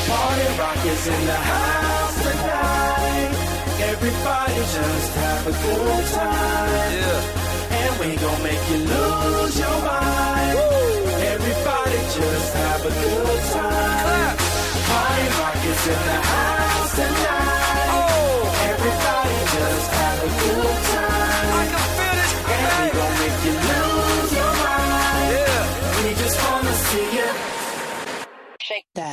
Party rock is in the house tonight. Everybody just have a good time. Yeah. And we gon' make you lose your mind. Woo. Everybody just have a good time. Clap. Party rock is in the house tonight. Oh. Everybody just have a good time. I can feel it. And we gon' make you lose your mind. Yeah. We just wanna see you shake that.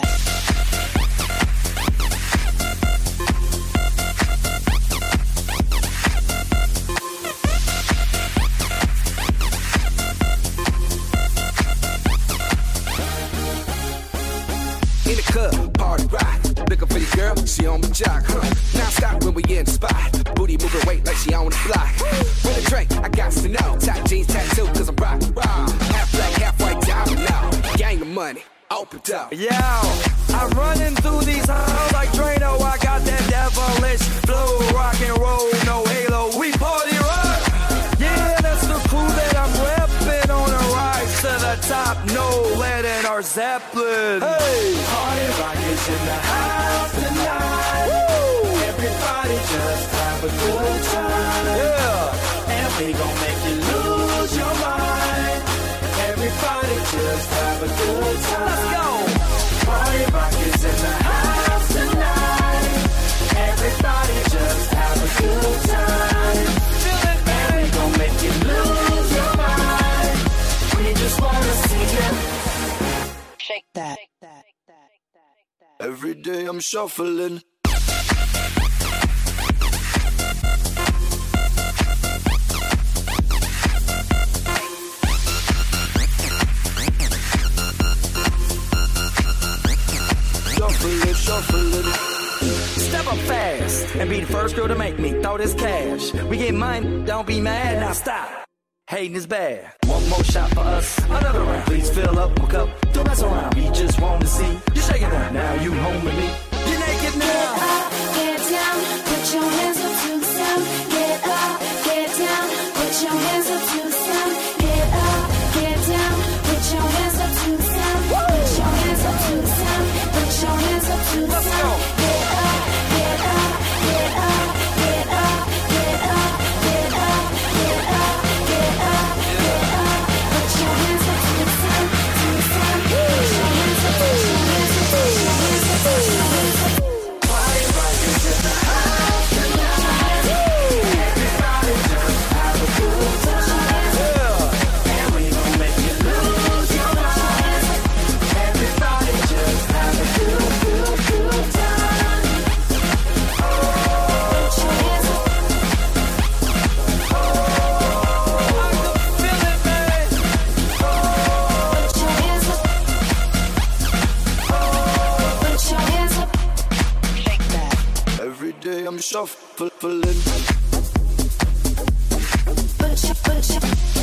In the club, party rock. Looking for the girl, she on my jock, huh? Now stop when we in the spot. Booty moving weight like she on the block. With a drink, I got to know. Tight jeans, tattoo, cause I'm rock, raw. Half black, half white, diamond now. Gang of money, open up. Yo, I'm running through these halls like Drano. I got that devilish flow, rock and roll, no halo. We party rock. Yeah, that's the crew that I'm repping on a rise to the top. No lead in our Zeppelin. Hey, party rock is in the house tonight. Woo! Everybody just have a good time. Yeah, and we gon' make you lose your mind. Everybody just have a good time. Let's go. Party rock is in the house tonight. Everybody just have a good time. And we gon' make you lose your mind. We just wanna see you shake that. Every day I'm shuffling. Shuffling. Step up fast and be the first girl to make me throw this cash. We get mine, don't be mad, now stop. Hating is bad. One more shot for us, another round. Please fill up my cup, don't mess around. We just want to see you shaking that. Now you home with me. You're naked now. Get up, get down, put your hands up to the sound. Get up, get down, put your hands up to the sound. Get up, get down, put your hands up to the sound. Put your hands up to the sound. Put your hands up to the sound. Get up, get up, get up, get up, get up, get up, get up, get up, get up. Put your hands up to the sound, to the sound. Put your hands up, put your hands up, put your hands up, put your hands up. Party rock is in the house tonight. Everybody just have a good time. Yeah. And we gon' make you lose your mind. Everybody just have a good time. Put your hands up. I can feel it, man. Put your hands up. Put your hands up. Shake that. Every day I'm shuffling. Put your